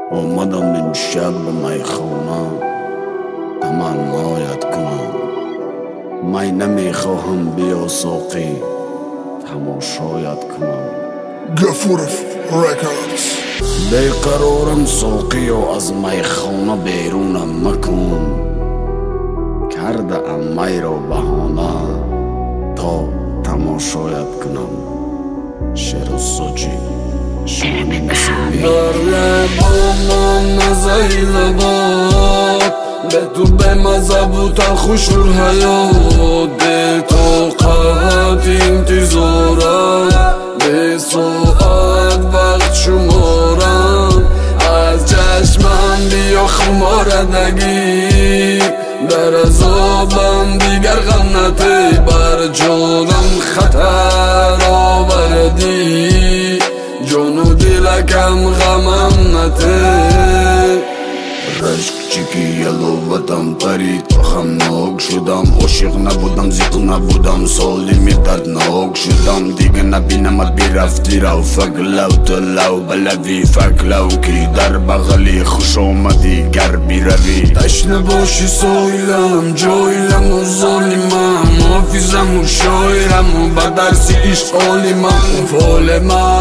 آمدم امشب به میخانه تمنایت کنم. می نمیخواهم بیا ساقی تماشایت کنم. Gafurov Records. بیقرارم ساقی و از میخانه بیرونم مکن. کرده ام می را بهانه تا تماشایت کنم. شعر سوچی شان نسیمی. در لبام مزه لبات به تو به مزه بود خوشور حیات به طاقت انتظارم به ساعت وقت شمارم از چشمم بیا خماردگی در عذابم دیگر غم نته بر جانم خطر آوردی جان و دلکم غمم نته رشک چکی یلوتم پرید غمناک شدم. عاشق نبودم زیق نبودم سالمی دردناک شدم. دیگه نبینمت بیرفتی رو فک لو تو لو بلوی فک لو کی در بغلی خوش آمدی گر بیروی. تشنه باشی سایلم جایلم و ظالمم حافظم و شاعرم و به درس عشق عالمم فال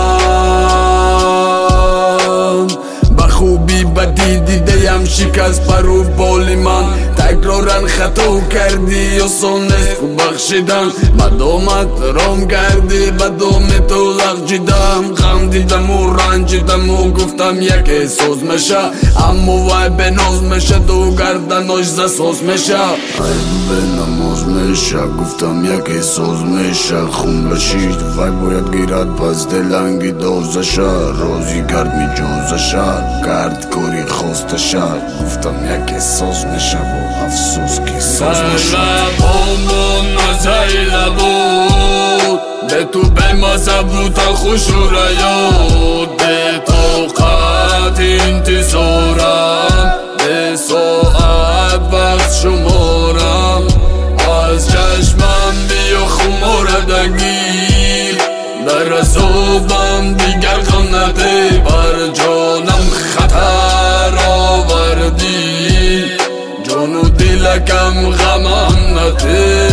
من خوبی بدی دیدیم شکست پر و بال من تکرارن خطا کردی آسان نیست خوب بخشیدن مدامت رام کردی به دام تو لغجیدم غم دیدم و رنجیدم و گفتم یک احساس میشه اما وای به ناز میشه دو گردناش زساز میشه ای به نماز میشه گفتم یک احساس میشه خون بشید وای باید گیرد پس دلنگی دازشه رازی کرد می جازشه کرد کاری خواسته شد گفتم یک احساس میشه و افسوس که ساز نشد. لبامون مزه بود به تو به مزه بود خوش و ریاد به طاقت انتظارم به ساعت وقت شمارم از چشمم بیا خماردگی در عذابم دیگر غم نده بر جانم خطر آوردی جان و دلکم غمم نده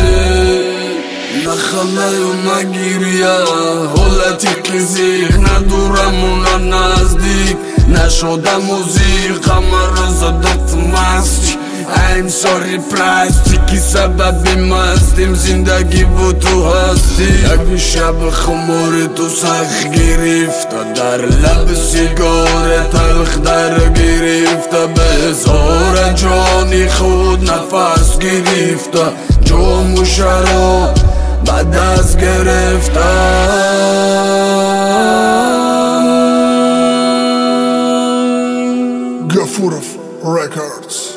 نخمه و نگیریه حالتی که زیخ ندورم و نزدیک نشدم و زیخم را زدت مستی I'm sorry پلاستیکی سبب مستیم زندگی و تو هستی یک شب خمار تو سخ گرفته در لب سیگار تلخ در گرفته به زار جانی خود نفس گرفته جام و شراب به دست گرفته. Gafurov Records.